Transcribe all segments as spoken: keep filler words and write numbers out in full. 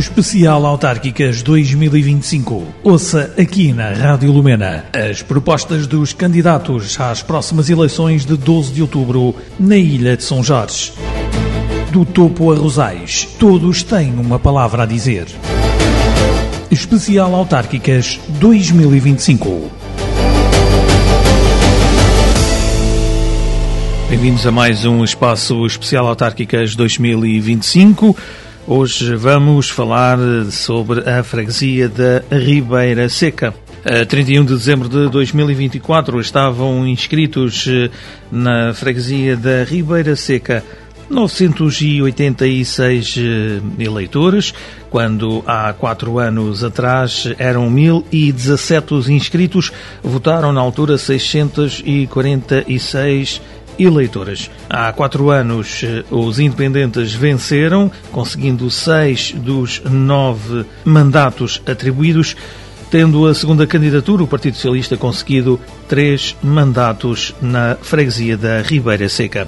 Especial Autárquicas dois mil e vinte e cinco. Ouça aqui na Rádio Lumena as propostas dos candidatos às próximas eleições de doze de outubro na Ilha de São Jorge. Do topo a Rosais, todos têm uma palavra a dizer. Especial Autárquicas dois mil e vinte e cinco. Bem-vindos a mais um Espaço Especial Autárquicas dois mil e vinte e cinco. Hoje vamos falar sobre a freguesia da Ribeira Seca. A trinta e um de dezembro de dois mil e vinte e quatro estavam inscritos na freguesia da Ribeira Seca novecentos e oitenta e seis eleitores, quando há quatro anos atrás eram mil e dezassete os inscritos, votaram na altura seiscentos e quarenta e seis eleitores. Há quatro anos os independentes venceram, conseguindo seis dos nove mandatos atribuídos, tendo a segunda candidatura, o Partido Socialista, conseguido três mandatos na freguesia da Ribeira Seca.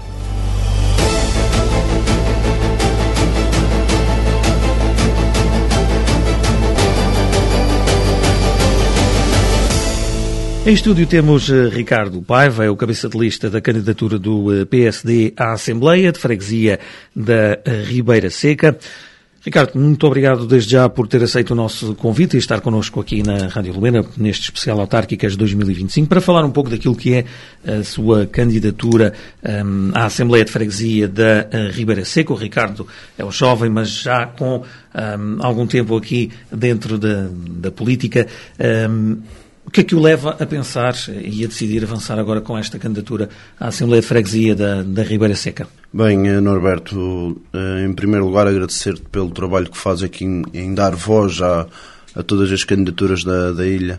Em estúdio temos Ricardo Paiva, é o cabeça de lista da candidatura do P S D à Assembleia de Freguesia da Ribeira Seca. Ricardo, muito obrigado desde já por ter aceito o nosso convite e estar connosco aqui na Rádio Lumena, neste especial Autárquicas dois mil e vinte e cinco, para falar um pouco daquilo que é a sua candidatura um, à Assembleia de Freguesia da Ribeira Seca. O Ricardo é um jovem, mas já com um, algum tempo aqui dentro da, da política. Um, O que é que o leva a pensar e a decidir avançar agora com esta candidatura à Assembleia de Freguesia da, da Ribeira Seca? Bem, Norberto, em primeiro lugar agradecer-te pelo trabalho que faz aqui em, em dar voz a, a todas as candidaturas da, da ilha.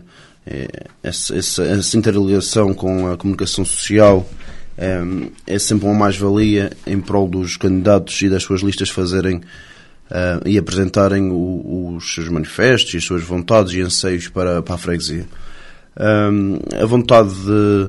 Essa, essa, essa interligação com a comunicação social é, é sempre uma mais-valia em prol dos candidatos e das suas listas fazerem uh, e apresentarem o, os seus manifestos e as suas vontades e anseios para, para a freguesia. Um, a vontade de,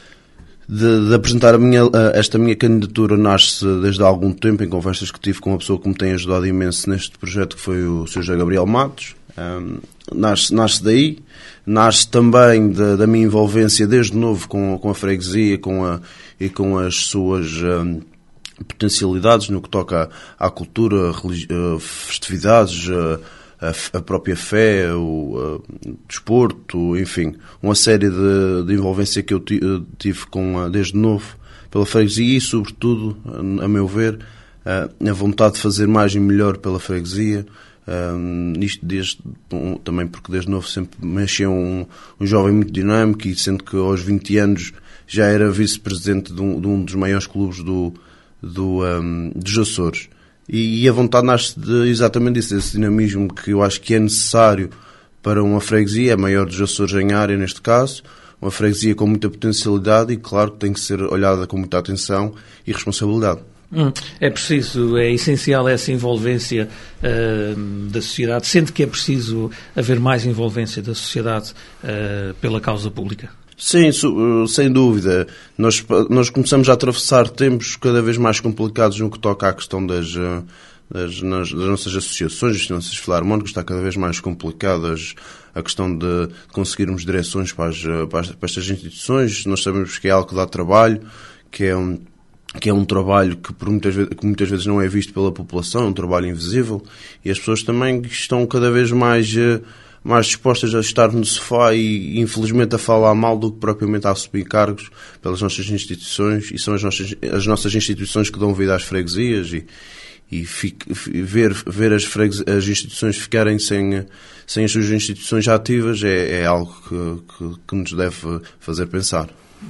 de, de apresentar a minha, esta minha candidatura nasce desde há algum tempo, em conversas que tive com uma pessoa que me tem ajudado imenso neste projeto, que foi o senhor José Gabriel Matos. Um, nasce, nasce daí, nasce também da, da minha envolvência desde novo com, com a freguesia com a, e com as suas um, potencialidades no que toca à, à cultura, religi- festividades, a, a própria fé, o a, desporto, enfim, uma série de, de envolvência que eu tive com a, desde novo pela freguesia e, sobretudo, a, a meu ver, a, a vontade de fazer mais e melhor pela freguesia. Um, isto desde, um, também porque desde novo sempre me achei um, um jovem muito dinâmico e sendo que aos vinte anos já era vice-presidente de um, de um dos maiores clubes do, do, um, dos Açores. E a vontade nasce de, exatamente disso, desse dinamismo que eu acho que é necessário para uma freguesia, a maior dos Açores em área neste caso, uma freguesia com muita potencialidade e claro que tem que ser olhada com muita atenção e responsabilidade. Hum, é preciso, é essencial essa envolvência uh, da sociedade, sendo que é preciso haver mais envolvência da sociedade uh, pela causa pública. Sim, sem dúvida. Nós, nós começamos a atravessar tempos cada vez mais complicados no que toca à questão das, das, nas, das nossas associações, das nossas filarmónicas. Está cada vez mais complicada a questão de conseguirmos direções para, as, para estas instituições. Nós sabemos que é algo que dá trabalho, que é um, que é um trabalho que, por muitas vezes, que muitas vezes não é visto pela população, é um trabalho invisível. E as pessoas também estão cada vez mais... mais dispostas a estar no sofá e, infelizmente, a falar mal do que propriamente a assumir cargos pelas nossas instituições, e são as nossas, as nossas instituições que dão vida às freguesias, e, e fique, ver, ver as, fregues, as instituições ficarem sem, sem as suas instituições ativas é, é algo que, que, que nos deve fazer pensar.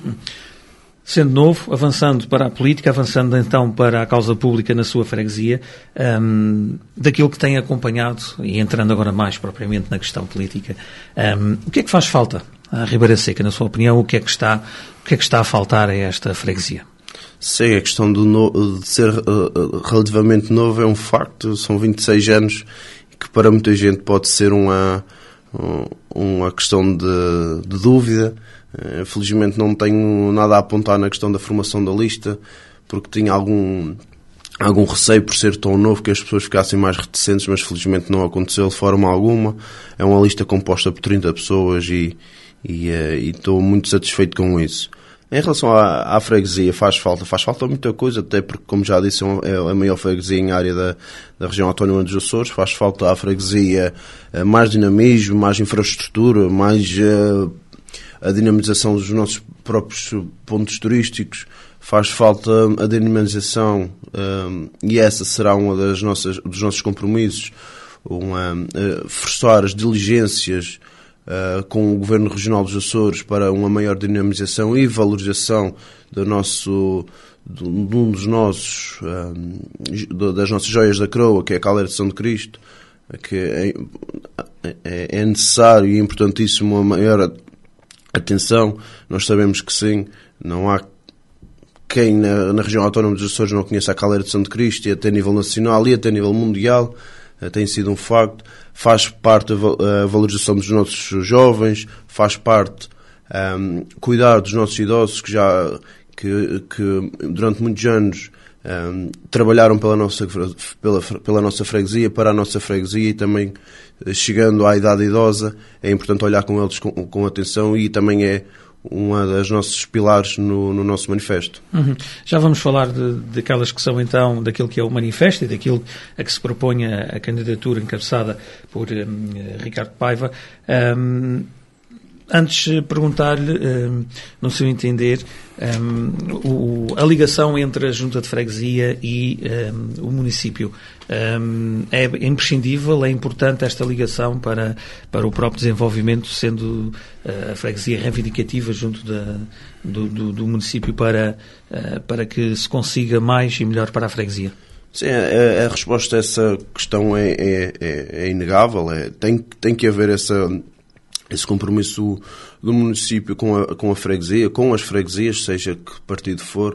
Sendo novo, avançando para a política, avançando então para a causa pública na sua freguesia, um, daquilo que tem acompanhado, e entrando agora mais propriamente na questão política, um, o que é que faz falta à Ribeira Seca, na sua opinião? O que é que está, o que é que está a faltar a esta freguesia? Sim, a questão de, no, de ser uh, relativamente novo é um facto. São vinte e seis anos, que para muita gente pode ser uma, uma questão de, de dúvida. Felizmente não tenho nada a apontar na questão da formação da lista, porque tinha algum, algum receio por ser tão novo que as pessoas ficassem mais reticentes, mas felizmente não aconteceu de forma alguma. É uma lista composta por trinta pessoas e, e, e estou muito satisfeito com isso. Em relação à, à freguesia, faz falta, faz falta muita coisa, até porque, como já disse, é a maior freguesia em área da, da região autónoma dos Açores. Faz falta à freguesia mais dinamismo, mais infraestrutura, mais uh, a dinamização dos nossos próprios pontos turísticos. Faz falta a dinamização, uh, e essa será uma das nossas, dos nossos compromissos, uma, uh, forçar as diligências Uh, com o Governo Regional dos Açores para uma maior dinamização e valorização do nosso, de um dos nossos, uh, das nossas joias da coroa, que é a Caldeira de São de Cristo, que é, é, é necessário e importantíssimo uma maior atenção. Nós sabemos que sim, não há quem na, na região autónoma dos Açores não conheça a Caldeira de São de Cristo, e até a nível nacional e até a nível mundial. Tem sido um facto, faz parte a valorização dos nossos jovens, faz parte um, cuidar dos nossos idosos que já que, que durante muitos anos um, trabalharam pela nossa, pela, pela nossa freguesia, para a nossa freguesia, e também chegando à idade idosa é importante olhar com eles com, com atenção, e também é uma das nossos pilares no, no nosso manifesto. Uhum. Já vamos falar de, daquelas que são então daquilo que é o manifesto e daquilo a que se propõe a, a candidatura encabeçada por um, Ricardo Paiva. Um, antes perguntar-lhe, um, no seu entender, um, o, a ligação entre a Junta de Freguesia e um, o município. Um, é imprescindível, é importante esta ligação para, para o próprio desenvolvimento, sendo uh, a freguesia reivindicativa junto da, do, do, do município para, uh, para que se consiga mais e melhor para a freguesia. Sim, a, a resposta a essa questão é, é, é, é inegável. É, tem, tem que haver essa, esse compromisso do município com a, com a freguesia, com as freguesias, seja que partido for.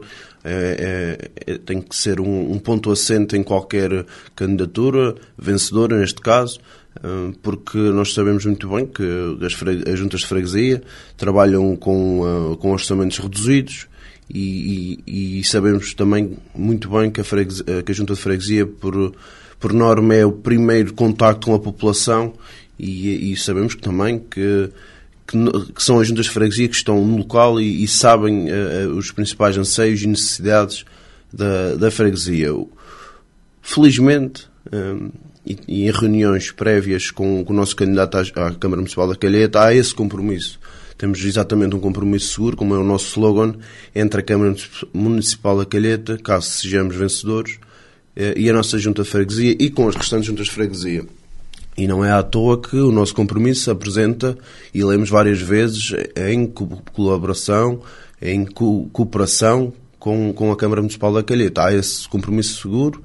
É, é, é, tem que ser um, um ponto assente em qualquer candidatura, vencedora neste caso, porque nós sabemos muito bem que as, freg- as juntas de freguesia trabalham com, uh, com orçamentos reduzidos, e, e, e sabemos também muito bem que a, freguesia, que a junta de freguesia, por, por norma, é o primeiro contacto com a população, e, e sabemos que também que Que, que são as juntas de freguesia que estão no local e, e sabem uh, os principais anseios e necessidades da, da freguesia. Felizmente, um, e, e em reuniões prévias com, com o nosso candidato à, à Câmara Municipal da Calheta, há esse compromisso. Temos exatamente um compromisso seguro, como é o nosso slogan, entre a Câmara Municipal da Calheta, caso sejamos vencedores, uh, e a nossa junta de freguesia, e com as restantes juntas de freguesia. E não é à toa que o nosso compromisso se apresenta, e lemos várias vezes, em colaboração, em co- cooperação com, com a Câmara Municipal da Calheta. Há esse compromisso seguro,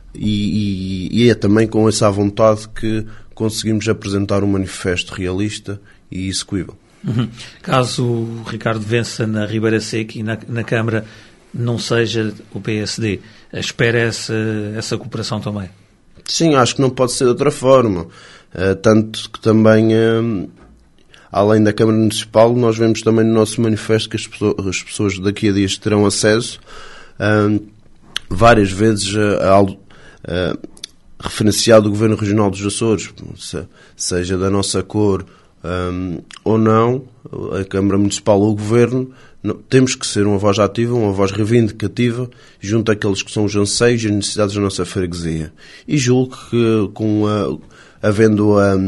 e, e, e é também com essa vontade que conseguimos apresentar um manifesto realista e execuível. Uhum. Caso o Ricardo vença na Ribeira Seca e na, na Câmara não seja o P S D, espera essa, essa cooperação também? Sim, acho que não pode ser de outra forma. Uh, tanto que também, uh, além da Câmara Municipal, nós vemos também no nosso manifesto que as pessoas, as pessoas daqui a dias terão acesso uh, várias vezes uh, ao uh, referenciado do Governo Regional dos Açores, se, seja da nossa cor um, ou não, a Câmara Municipal ou o Governo. Temos que ser uma voz ativa, uma voz reivindicativa, junto àqueles que são os anseios e as necessidades da nossa freguesia. E julgo que, com a, havendo a,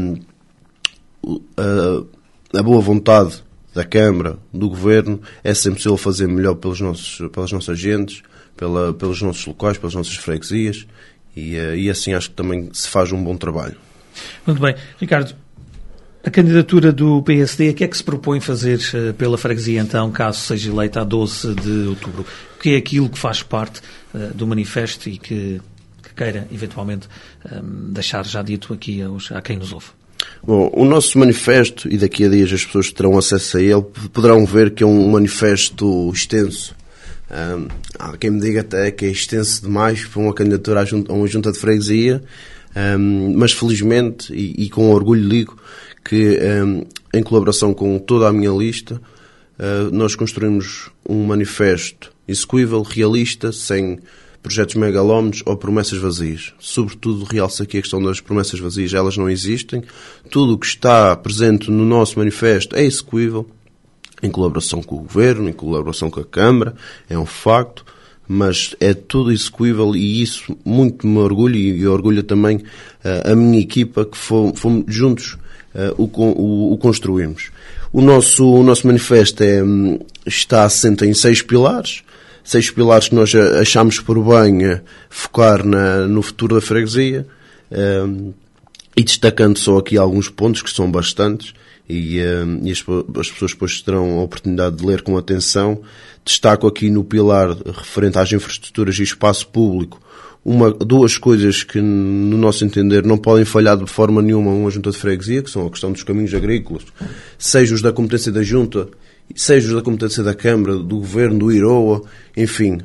a, a boa vontade da Câmara, do Governo, é sempre possível fazer melhor pelos nossos, pelas nossas gentes, pela, pelos nossos locais, pelas nossas freguesias, e, e assim acho que também se faz um bom trabalho. Muito bem. Ricardo, a candidatura do P S D, o que é que se propõe fazer pela freguesia, então, caso seja eleita a doze de outubro? O que é aquilo que faz parte uh, do manifesto e que, que queira, eventualmente, um, deixar já dito aqui aos, a quem nos ouve? Bom, o nosso manifesto, e daqui a dias as pessoas terão acesso a ele, poderão ver que é um manifesto extenso. Um, há quem me diga até que é extenso demais para uma candidatura a uma junta de freguesia, um, mas felizmente, e, e com orgulho digo, que um, em colaboração com toda a minha lista, uh, nós construímos um manifesto execuível, realista, sem projetos megalómanos ou promessas vazias. Sobretudo, realça aqui a questão das promessas vazias. Elas não existem. Tudo o que está presente no nosso manifesto é execuível, em colaboração com o Governo, em colaboração com a Câmara, é um facto, mas é tudo execuível e isso muito me orgulha e orgulha também uh, a minha equipa que fomos, fomos juntos uh, o, o, o construímos. O nosso, o nosso manifesto é, está assente em seis pilares, seis pilares que nós achamos por bem uh, focar na, no futuro da freguesia, uh, e destacando só aqui alguns pontos que são bastantes. E, uh, e as, as pessoas depois terão a oportunidade de ler com atenção. Destaco aqui no pilar referente às infraestruturas e espaço público uma, duas coisas que, no nosso entender, não podem falhar de forma nenhuma uma junta de freguesia, que são a questão dos caminhos agrícolas, seja os da competência da junta, seja os da competência da Câmara, do Governo, do I R O A, enfim,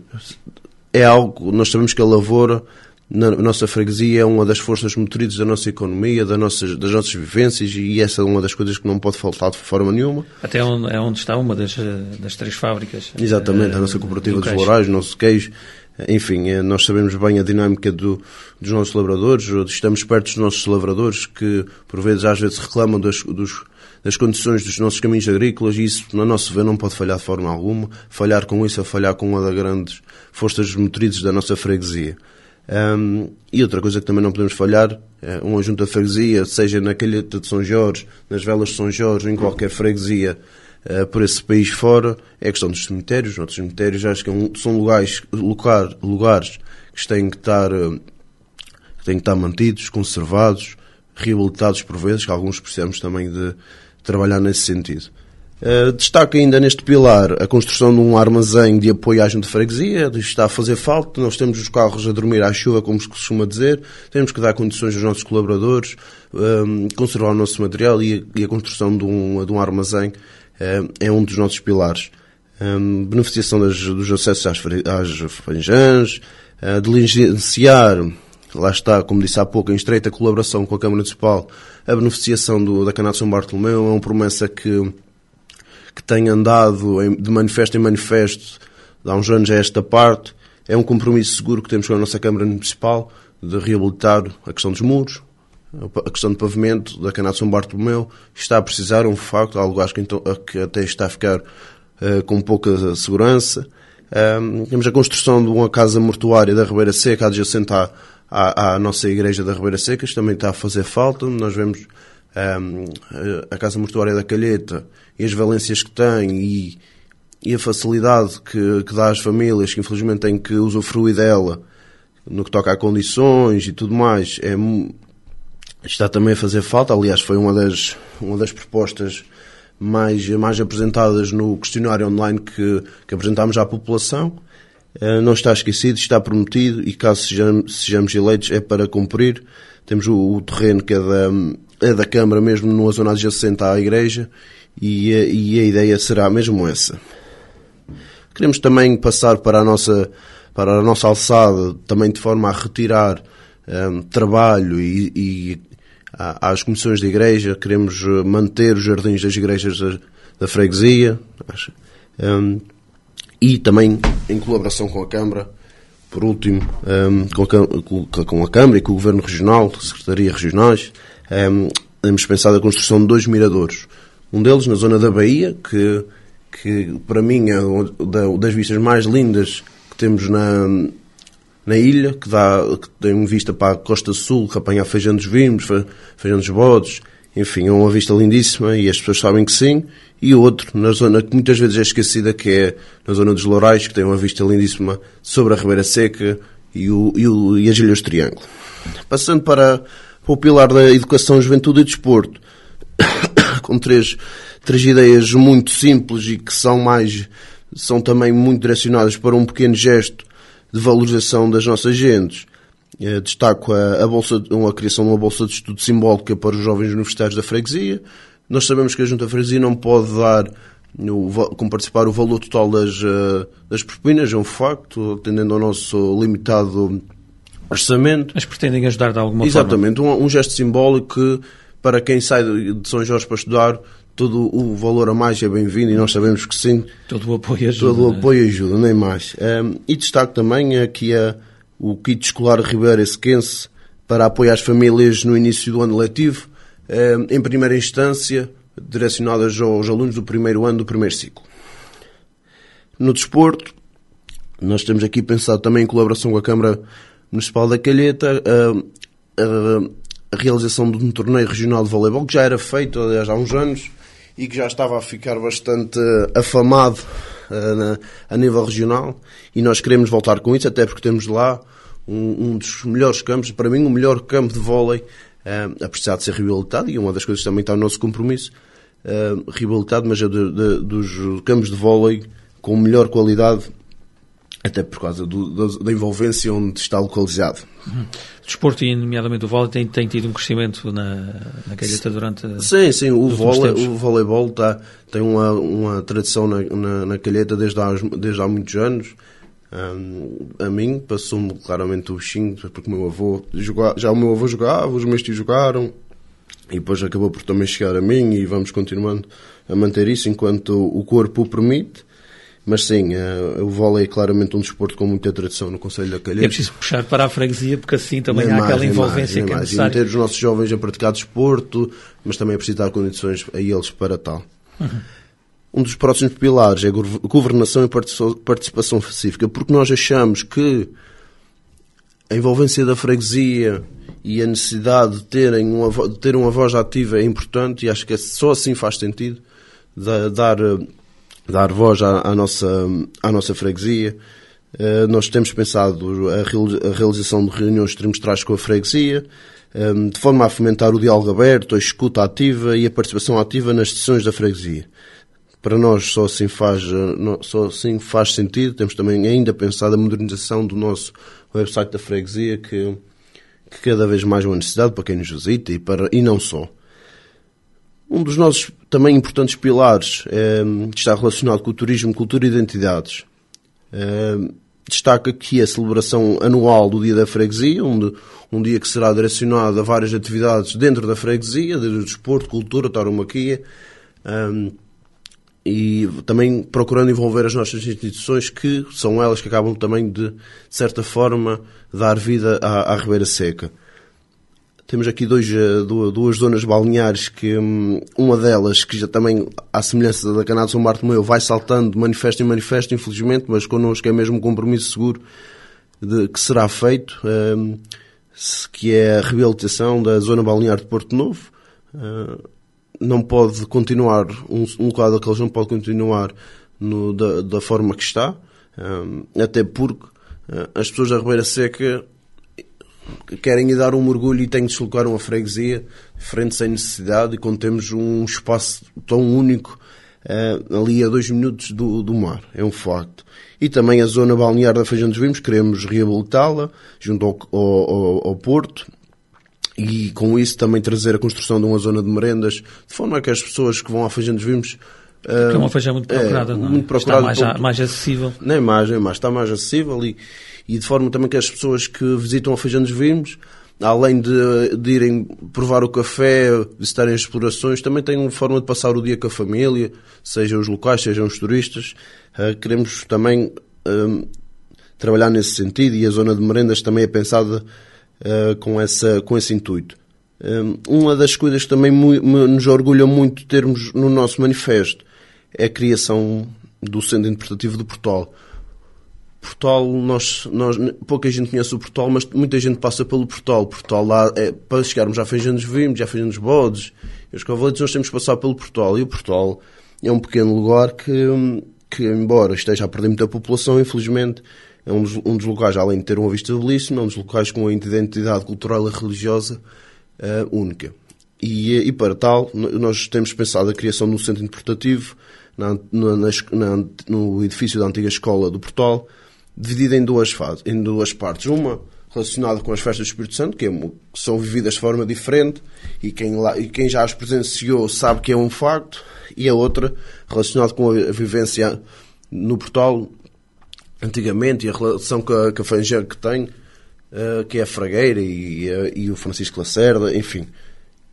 é algo, nós sabemos que a lavoura na nossa freguesia é uma das forças motrizes da nossa economia, das nossas, das nossas vivências, e essa é uma das coisas que não pode faltar de forma nenhuma. Até onde, é onde está uma das, das três fábricas. Exatamente, uh, a nossa cooperativa dos Lourais, o nosso queijo. Enfim, nós sabemos bem a dinâmica do, dos nossos lavradores, estamos perto dos nossos lavradores que, por vezes, às vezes reclamam das, dos, das condições dos nossos caminhos agrícolas, e isso, no nosso ver, não pode falhar de forma alguma. Falhar com isso é falhar com uma das grandes forças motrizes da nossa freguesia. Um, e outra coisa que também não podemos falhar é uma junta de freguesia, seja na calheta de São Jorge, nas velas de São Jorge, em qualquer freguesia uh, por esse país fora, é a questão dos cemitérios. Os nossos cemitérios acho que são lugares, lugar, lugares que têm que estar uh, que têm que estar mantidos, conservados, reabilitados por vezes, que alguns precisamos também de trabalhar nesse sentido. Uh, destaco ainda neste pilar a construção de um armazém de apoio à junta de freguesia. Está a fazer falta, nós temos os carros a dormir à chuva, como se costuma dizer, temos que dar condições aos nossos colaboradores, um, conservar o nosso material, e a, e a construção de um, de um armazém uh, é um dos nossos pilares. Um, beneficiação das, dos acessos às, às fanjãs, uh, diligenciar, lá está, como disse há pouco, em estreita colaboração com a Câmara Municipal, a beneficiação do, da Canal de São Bartolomeu. É uma promessa que que tem andado de manifesto em manifesto há uns anos a esta parte. É um compromisso seguro que temos com a nossa Câmara Municipal de reabilitar a questão dos muros, a questão do pavimento da Canal de São Bartolomeu. Está a precisar, é um facto, há lugares que, então, que até está a ficar uh, com pouca segurança. Um, temos a construção de uma casa mortuária da Ribeira Seca, adjacente à, à, à nossa igreja da Ribeira Seca, que também está a fazer falta. Nós vemos um, a casa mortuária da Calheta e as valências que tem, e, e a facilidade que, que dá às famílias que infelizmente têm que usufruir dela no que toca a condições e tudo mais, é, está também a fazer falta. Aliás, foi uma das, uma das propostas mais, mais apresentadas no questionário online que, que apresentámos à população. Não está esquecido, está prometido, e caso sejamos, sejamos eleitos é para cumprir. Temos o, o terreno que é da, é da Câmara, mesmo numa zona adjacente à igreja, e, e a ideia será mesmo essa. Queremos também passar para a nossa, para a nossa alçada, também de forma a retirar um, trabalho e, e às comissões da igreja. Queremos manter os jardins das igrejas da, da freguesia, acho, um, e também em colaboração com a Câmara, por último, um, com, a, com a Câmara e com o Governo Regional, Secretaria Regionais, um, temos pensado a construção de dois miradores. Um deles na zona da Baía, que, que para mim é uma das vistas mais lindas que temos na, na ilha, que, dá, que tem vista para a Costa Sul, que apanha Feijão dos Vimos, Feijão dos Bodes, enfim, é uma vista lindíssima e as pessoas sabem que sim. E outro, na zona que muitas vezes é esquecida, que é na zona dos Lourais, que tem uma vista lindíssima sobre a Ribeira Seca e, o, e, o, e as Ilhas do Triângulo. Passando para, para o pilar da Educação, Juventude e Desporto, com três, três ideias muito simples e que são, mais, são também muito direcionadas para um pequeno gesto de valorização das nossas gentes. Eh, destaco a, a, bolsa, a criação de uma bolsa de estudo simbólica para os jovens universitários da freguesia. Nós sabemos que a Junta de Freguesia não pode dar, no, como participar, o valor total das, das propinas, é um facto, atendendo ao nosso limitado orçamento. Mas pretendem ajudar de alguma Exatamente, forma? Exatamente, um, um gesto simbólico que, para quem sai de São Jorge para estudar, todo o valor a mais é bem-vindo e nós sabemos que sim. Todo o apoio ajuda. Todo o apoio ajuda, nem mais. Um, e destaco também aqui a, o kit escolar Ribeira Sequense para apoio às famílias no início do ano letivo, um, em primeira instância, direcionadas aos alunos do primeiro ano do primeiro ciclo. No desporto, nós temos aqui pensado também em colaboração com a Câmara Municipal da Calheta, a, a, a realização de um torneio regional de voleibol, que já era feito aliás, há uns anos e que já estava a ficar bastante afamado a, na, a nível regional, e nós queremos voltar com isso, até porque temos lá um, um dos melhores campos, para mim o melhor campo de vôlei, uh, a precisar de ser reabilitado, e uma das coisas que também está no nosso compromisso, uh, reabilitado, mas é de, de, dos campos de vôlei com melhor qualidade, até por causa do, da, da envolvência onde está localizado. Uhum. O desporto, e nomeadamente o vôlei, tem, tem tido um crescimento na, na Calheta durante... Sim, sim, o, vôlei, o voleibol tá, tem uma, uma tradição na, na, na Calheta desde há, desde há muitos anos. Um, a mim passou-me claramente o bichinho, porque o meu avô jogava, já o meu avô jogava, os meus tios jogaram, e depois acabou por também chegar a mim, e vamos continuando a manter isso enquanto o corpo o permite. Mas sim, uh, o vôlei é claramente um desporto com muita tradição no Concelho da Calheta. É preciso puxar para a freguesia, porque assim também nem há mais, aquela envolvência mais, que é necessária. E meter os nossos jovens a praticar desporto, mas também é preciso dar condições a eles para tal. Uhum. Um dos próximos pilares é a governação e participação pacífica, porque nós achamos que a envolvência da freguesia e a necessidade de, terem uma, de ter uma voz ativa é importante, e acho que só assim faz sentido de, dar... dar voz à, à, nossa, à nossa freguesia. Uh, nós temos pensado a, a realização de reuniões trimestrais com a freguesia, um, de forma a fomentar o diálogo aberto, a escuta ativa e a participação ativa nas decisões da freguesia. Para nós só assim faz, só assim faz sentido. Temos também ainda pensado a modernização do nosso website da freguesia, que, que cada vez mais é uma necessidade para quem nos visita e, para, e não só. Um dos nossos também importantes pilares é, está relacionado com o turismo, cultura e identidades. É, destaca aqui a celebração anual do Dia da Freguesia, onde, um dia que será direcionado a várias atividades dentro da freguesia, desde o desporto, cultura, tauromaquia, um, e também procurando envolver as nossas instituições, que são elas que acabam também de, de certa forma, dar vida à, à Ribeira Seca. Temos aqui dois, duas zonas balneares, que uma delas, que já também, à semelhança da Canal de São Bartolomeu, vai saltando de manifesto em manifesto, infelizmente, mas connosco é mesmo um compromisso seguro de, que será feito, um, que é a reabilitação da zona balnear de Porto Novo. Uh, não pode continuar, um, um local daqueles não pode continuar no, da, da forma que está, um, até porque uh, as pessoas da Ribeira Seca querem ir dar um mergulho e têm de deslocar uma freguesia frente sem necessidade, e quando temos um espaço tão único uh, ali a dois minutos do, do mar, é um facto. E também a zona balnear da Feijão dos Vimos, queremos reabilitá-la junto ao, ao, ao Porto, e com isso também trazer a construção de uma zona de merendas, de forma que as pessoas que vão à Feijão dos Vimos... Uh, que é uma feijão muito procurada, é, não é? Muito procurada, está mais, a, mais acessível. Nem mais, nem mais, está mais acessível, e E de forma também que as pessoas que visitam a Feijão dos Vimos, além de, de irem provar o café, visitarem as explorações, também têm uma forma de passar o dia com a família, sejam os locais, sejam os turistas. Uh, queremos também uh, trabalhar nesse sentido, e a zona de merendas também é pensada uh, com, essa, com esse intuito. Uh, uma das coisas que também mu- nos orgulha muito termos no nosso manifesto é a criação do Centro Interpretativo do Portal. Portal, nós, nós, pouca gente conhece o Portal, mas muita gente passa pelo Portal. O Portal lá, é, para chegarmos à Feijão dos Vimos, à Feijão dos Bodes e aos Cavaletes, nós temos que passar pelo Portal. E o Portal é um pequeno lugar que, que embora esteja a perder muita população, infelizmente, é um dos, um dos locais, além de ter uma vista belíssima, é um dos locais com uma identidade cultural e religiosa uh, única. E, e para tal, nós temos pensado a criação de um centro interpretativo na, na, na, no edifício da antiga escola do Portal, dividida em duas fases, em duas partes. Uma relacionada com as festas do Espírito Santo, que, é, que são vividas de forma diferente, e quem, lá, e quem já as presenciou sabe que é um facto, e a outra relacionada com a vivência no Portal antigamente, e a relação que a, que a Fangeiro que tem, uh, que é a Fragueira e, uh, e o Francisco Lacerda, enfim.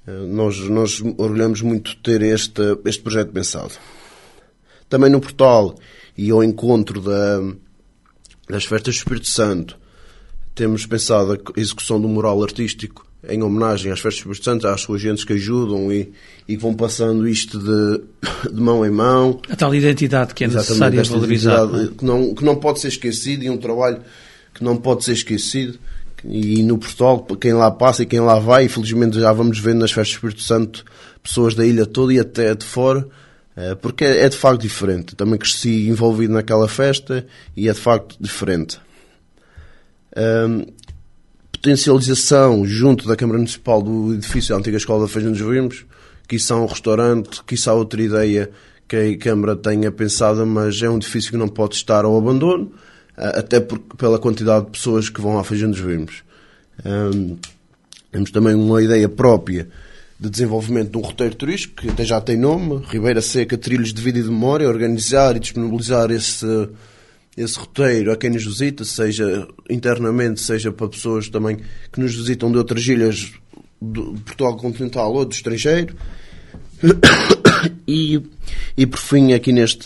Nós, nós orgulhamos muito de ter este, este projeto pensado. Também no Portal e ao encontro da, das festas do Espírito Santo, temos pensado a execução do mural artístico em homenagem às festas do Espírito Santo, às suas gentes que ajudam e, e que vão passando isto de, de mão em mão. A tal identidade que é necessária valorizar. Que não, que não pode ser esquecido, e um trabalho que não pode ser esquecido. E no Portal, quem lá passa e quem lá vai, infelizmente já vamos vendo nas festas do Espírito Santo pessoas da ilha toda e até de fora, porque é de facto diferente. Também cresci envolvido naquela festa e é de facto diferente. Um, potencialização junto da Câmara Municipal do edifício da antiga Escola da Feijão dos Vimos, que isso é um restaurante, que isso há outra ideia que a Câmara tenha pensado, mas é um edifício que não pode estar ao abandono, até por, pela quantidade de pessoas que vão à Feijão dos Vimos. Um, temos também uma ideia própria de desenvolvimento de um roteiro turístico, que até já tem nome, Ribeira Seca, Trilhos de Vida e de Memória, organizar e disponibilizar esse, esse roteiro a quem nos visita, seja internamente, seja para pessoas também que nos visitam de outras ilhas do Portugal continental ou do estrangeiro. E, e por fim, aqui neste,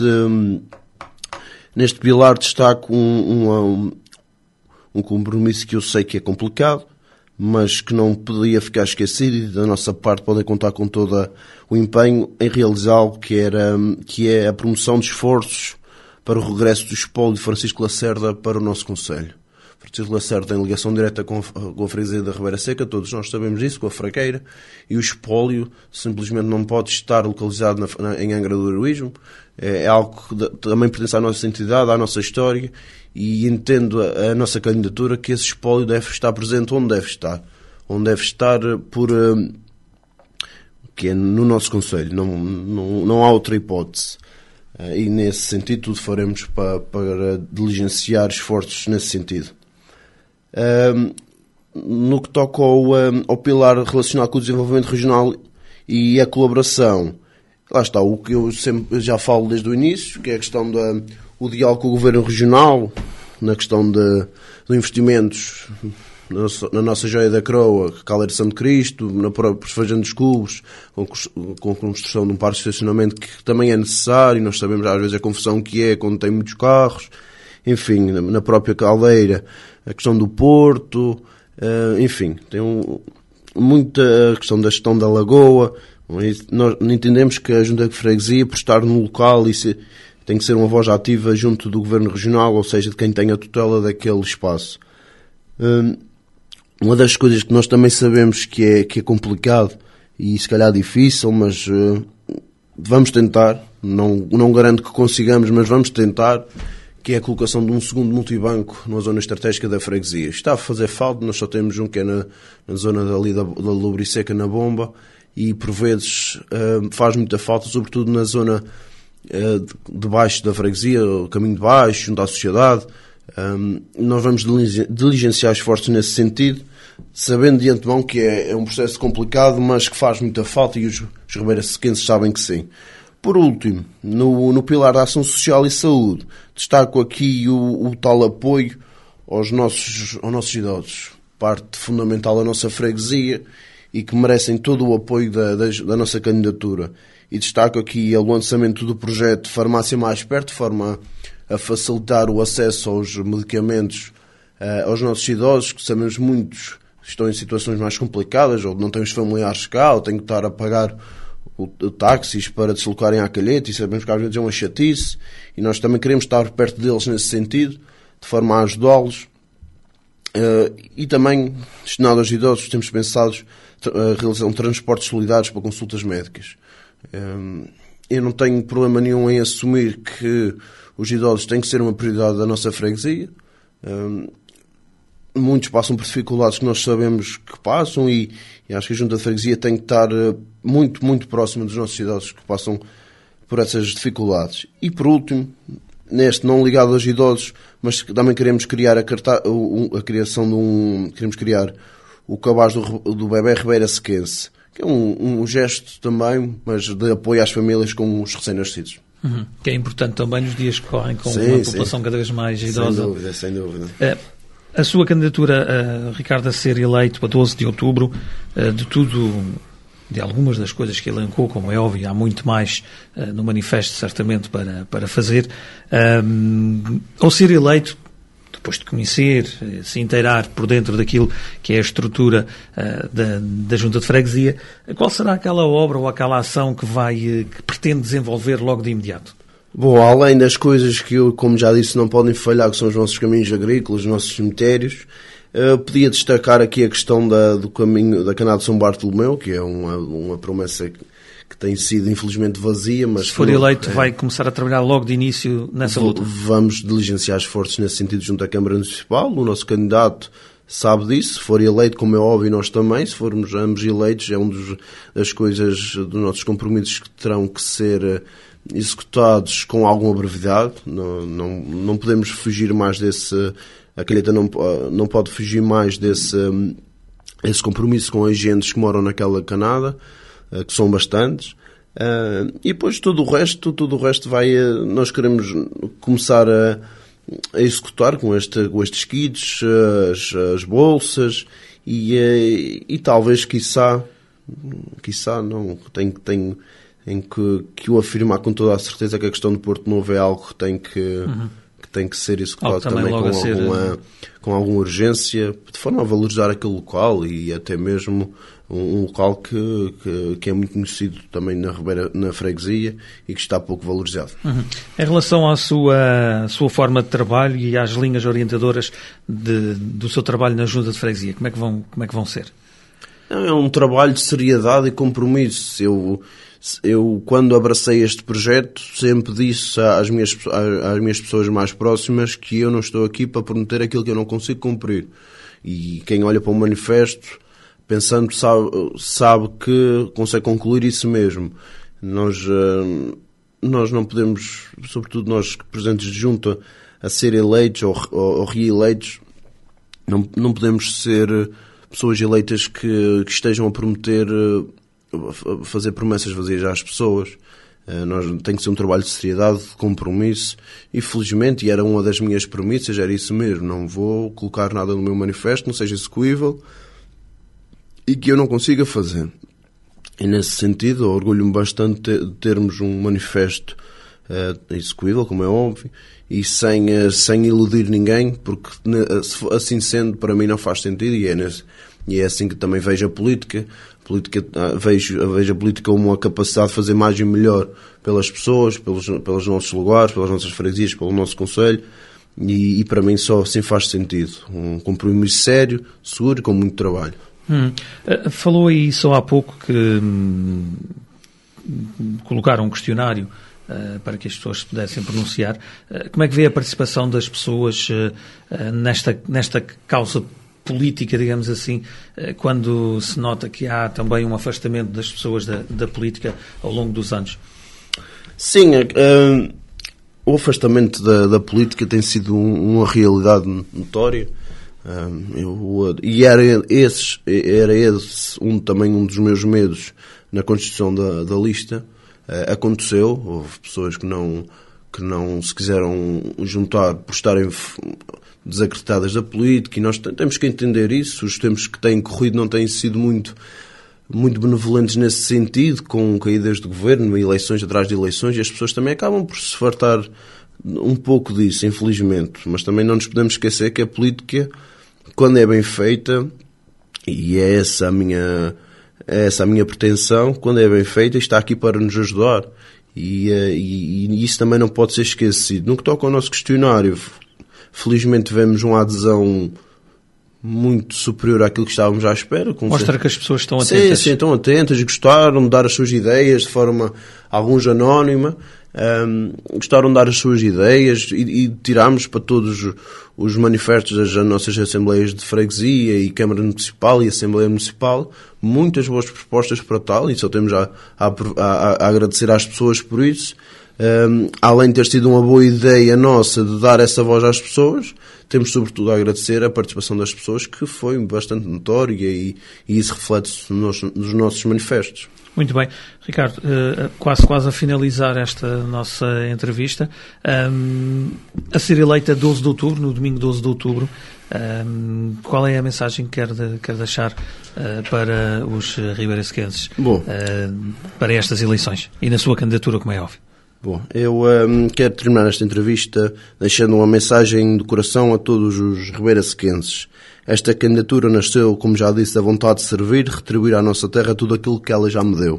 neste pilar destaco um, um, um compromisso que eu sei que é complicado, mas que não podia ficar esquecido, e da nossa parte podem contar com todo o empenho em realizá-lo, que, era, que é a promoção de esforços para o regresso do espólio de Francisco Lacerda para o nosso concelho. Francisco Lacerda tem ligação direta com a, com a freguesia da Ribeira Seca, todos nós sabemos isso, com a Fraqueira, e o espólio simplesmente não pode estar localizado na, na, em Angra do Heroísmo. É, é algo que de, também pertence à nossa entidade, à nossa história, e entendo a, a nossa candidatura que esse espólio deve estar presente onde deve estar. Onde deve estar por... Uh, que é no nosso concelho, não, não, não há outra hipótese. Uh, e nesse sentido tudo faremos para, para diligenciar esforços nesse sentido. Uh, no que toca ao, uh, ao pilar relacionado com o desenvolvimento regional e a colaboração, lá está o que eu sempre já falo desde o início, que é a questão do o diálogo com o governo regional, na questão de, de investimentos na nossa, na nossa joia da Croa, Caldeira de Santo Cristo, na própria Feijão dos Cubos, com, com a construção de um parque de estacionamento que também é necessário, nós sabemos às vezes a confusão que é quando tem muitos carros, enfim, na, na própria Caldeira, a questão do Porto, uh, enfim, tem um, muita questão da gestão da Lagoa. Nós entendemos que a Junta de Freguesia, por estar no local, e se, tem que ser uma voz ativa junto do Governo Regional, ou seja, de quem tem a tutela daquele espaço. Um, uma das coisas que nós também sabemos que é, que é complicado e se calhar difícil, mas uh, vamos tentar, não, não garanto que consigamos, mas vamos tentar, que é a colocação de um segundo multibanco na zona estratégica da freguesia. Está a fazer falta, nós só temos um que é na, na zona dali da, da Lubriseca, na Bomba, e por vezes uh, faz muita falta, sobretudo na zona uh, de baixo da freguesia, o caminho de baixo, junto à sociedade. Um, nós vamos diligenciar esforços nesse sentido, sabendo de antemão que é, é um processo complicado, mas que faz muita falta, e os, os ribeirenses sabem que sim. Por último, no, no pilar da ação social e saúde, destaco aqui o, o tal apoio aos nossos, aos nossos idosos, parte fundamental da nossa freguesia e que merecem todo o apoio da, da, da nossa candidatura. E destaco aqui o lançamento do projeto Farmácia Mais Perto, de forma a facilitar o acesso aos medicamentos uh, aos nossos idosos, que sabemos muitos estão em situações mais complicadas, ou não têm os familiares cá, ou têm que estar a pagar o, o táxis para deslocarem à Calheta, e sabemos que às vezes é uma chatice, e nós também queremos estar perto deles nesse sentido, de forma a ajudá-los. Uh, e também, destinado aos idosos, temos pensado a realizar um transportes solidários para consultas médicas. Uh, eu não tenho problema nenhum em assumir que os idosos têm que ser uma prioridade da nossa freguesia. Um, muitos passam por dificuldades que nós sabemos que passam, e, e acho que a Junta de Freguesia tem que estar muito, muito próxima dos nossos idosos que passam por essas dificuldades. E por último, neste não ligado aos idosos, mas também queremos criar a, carta, a criação de um, queremos criar o cabaz do, do bebé Ribeira Sequense, que é um, um gesto também, mas de apoio às famílias com os recém-nascidos. Uhum. Que é importante também nos dias que correm, com sim, uma população sim. cada vez mais idosa. Sem dúvida, sem dúvida. Uh, a sua candidatura, uh, Ricardo, a ser eleito a doze de outubro, uh, de tudo de algumas das coisas que elencou, como é óbvio, há muito mais uh, no manifesto, certamente, para, para fazer. Um, ao ser eleito, depois de conhecer, se inteirar por dentro daquilo que é a estrutura uh, da, da Junta de Freguesia, qual será aquela obra ou aquela ação que, vai, que pretende desenvolver logo de imediato? Bom, além das coisas que eu, como já disse, não podem falhar, que são os nossos caminhos agrícolas, os nossos cemitérios, uh, podia destacar aqui a questão da, do caminho da Canal de São Bartolomeu, que é uma, uma promessa que, que tem sido infelizmente vazia, mas... Se for não, eleito, é, vai começar a trabalhar logo de início nessa luta? Vamos diligenciar esforços nesse sentido junto à Câmara Municipal. O nosso candidato sabe disso. Se for eleito, como é óbvio, nós também. Se formos ambos eleitos, é uma das coisas, dos nossos compromissos que terão que ser executados com alguma brevidade. Não, não, não podemos fugir mais desse... A Calheta não, não pode fugir mais desse esse compromisso com agentes que moram naquela canada, que são bastantes. Uh, e depois todo o resto, todo o resto vai, uh, nós queremos começar a, a executar com, este, com estes kits, as, as bolsas e, uh, e talvez, quiçá, quiçá não, tenho, tenho, tenho que, que o afirmar com toda a certeza que a questão do Porto Novo é algo que tem que, uhum. que, tem que ser executado também, também com, ser... alguma, com alguma urgência, de forma a valorizar aquele local e até mesmo um, um local que, que, que é muito conhecido também na, Ribeira, na freguesia e que está pouco valorizado. Uhum. Em relação à sua, à sua forma de trabalho e às linhas orientadoras de, do seu trabalho na Junta de Freguesia, como é que vão, como é que vão ser? É um trabalho de seriedade e compromisso. Eu, eu quando abracei este projeto, sempre disse às minhas, às minhas pessoas mais próximas que eu não estou aqui para prometer aquilo que eu não consigo cumprir. E quem olha para o manifesto, pensando, sabe, sabe que consegue concluir isso mesmo. Nós, nós não podemos, sobretudo nós, presidentes de junta, a ser eleitos ou, ou, ou reeleitos, não, não podemos ser pessoas eleitas que, que estejam a prometer, a fazer promessas vazias às pessoas. Nós, tem que ser um trabalho de seriedade, de compromisso, e felizmente, e era uma das minhas premissas, era isso mesmo, não vou colocar nada no meu manifesto, não seja execuível, e que eu não consiga fazer. E nesse sentido, orgulho-me bastante de termos um manifesto uh, execuível, como é óbvio, e sem, uh, sem iludir ninguém, porque uh, assim sendo, para mim não faz sentido, e é, nesse, e é assim que também vejo a política. A política uh, vejo, vejo a política como uma capacidade de fazer mais e melhor pelas pessoas, pelos, pelos nossos lugares, pelas nossas freguesias, pelo nosso concelho, e, e para mim só assim faz sentido. Um compromisso sério, seguro e com muito trabalho. Hum. Uh, falou aí só há pouco que hum, colocaram um questionário uh, para que as pessoas se pudessem pronunciar. Uh, como é que vê a participação das pessoas uh, uh, nesta, nesta causa política, digamos assim, uh, quando se nota que há também um afastamento das pessoas da, da política ao longo dos anos? Sim, uh, o afastamento da, da política tem sido um, uma realidade notória. Um, eu, e era esse, era esse um, também um dos meus medos na construção da, da lista. Uh, aconteceu, houve pessoas que não, que não se quiseram juntar por estarem desacreditadas da política, e nós temos que entender isso. Os tempos que têm corrido não têm sido muito, muito benevolentes nesse sentido, com caídas de governo, eleições atrás de eleições, e as pessoas também acabam por se fartar um pouco disso, infelizmente. Mas também não nos podemos esquecer que a política, quando é bem feita, e é essa a minha, é essa a minha pretensão, quando é bem feita, está aqui para nos ajudar. E, e, e isso também não pode ser esquecido. No que toca ao nosso questionário, felizmente tivemos uma adesão muito superior àquilo que estávamos à espera. Mostra ser... que as pessoas estão atentas. Sim, sim, estão atentas, gostaram de dar as suas ideias de forma, alguns anónima. Um, gostaram de dar as suas ideias e, e tirámos para todos os manifestos das nossas Assembleias de Freguesia e Câmara Municipal e Assembleia Municipal muitas boas propostas para tal, e só temos a, a, a, a agradecer às pessoas por isso. Um, além de ter sido uma boa ideia nossa de dar essa voz às pessoas, temos sobretudo a agradecer a participação das pessoas, que foi bastante notória, e, e isso reflete-se nos, nos nossos manifestos. Muito bem. Ricardo, uh, quase quase a finalizar esta nossa entrevista, um, a ser eleita doze de outubro, no domingo doze de outubro, Um, qual é a mensagem que quer, de, quer deixar uh, para os ribeira-sequenses uh, para estas eleições e na sua candidatura, como é óbvio? Bom, eu um, quero terminar esta entrevista deixando uma mensagem de coração a todos os ribeira-sequenses. Esta candidatura nasceu, como já disse, da vontade de servir, retribuir à nossa terra tudo aquilo que ela já me deu.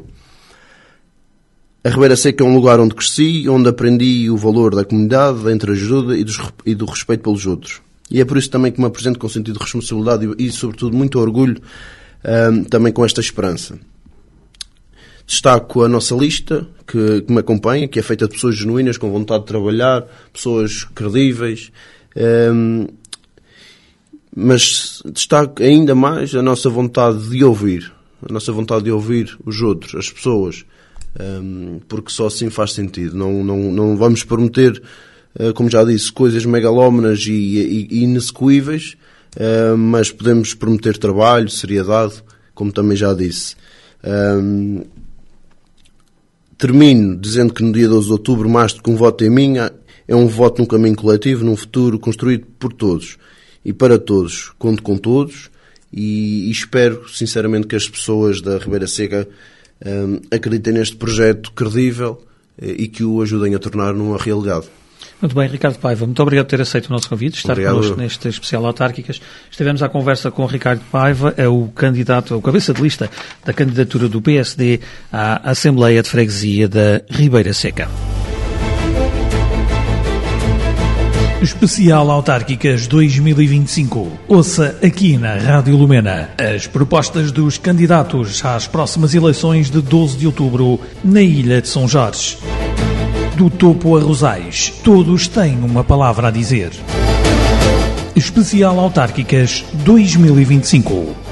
A Ribeira Seca é um lugar onde cresci, onde aprendi o valor da comunidade, da entreajuda e do, e do respeito pelos outros. E é por isso também que me apresento com sentido de responsabilidade e, e sobretudo, muito orgulho um, também com esta esperança. Destaco a nossa lista, que, que me acompanha, que é feita de pessoas genuínas, com vontade de trabalhar, pessoas credíveis, um, mas destaco ainda mais a nossa vontade de ouvir, a nossa vontade de ouvir os outros, as pessoas, um, porque só assim faz sentido. Não, não, não vamos prometer, uh, como já disse, coisas megalómanas e, e, e inexecuíveis, uh, mas podemos prometer trabalho, seriedade, como também já disse. Um, Termino dizendo que no dia doze de outubro, mais do que um voto em mim, é um voto num caminho coletivo, num futuro construído por todos e para todos. Conto com todos e, e espero, sinceramente, que as pessoas da Ribeira Seca um, acreditem neste projeto credível e que o ajudem a tornar numa realidade. Muito bem, Ricardo Paiva, muito obrigado por ter aceito o nosso convite, estar obrigado. Connosco neste especial Autárquicas. Estivemos à conversa com o Ricardo Paiva, é o candidato, é o cabeça de lista da candidatura do P S D à Assembleia de Freguesia da Ribeira Seca. Especial Autárquicas dois mil e vinte e cinco. Ouça aqui na Rádio Lumena as propostas dos candidatos às próximas eleições de doze de outubro na Ilha de São Jorge. Do topo a Rosais, todos têm uma palavra a dizer. Especial Autárquicas dois mil e vinte e cinco.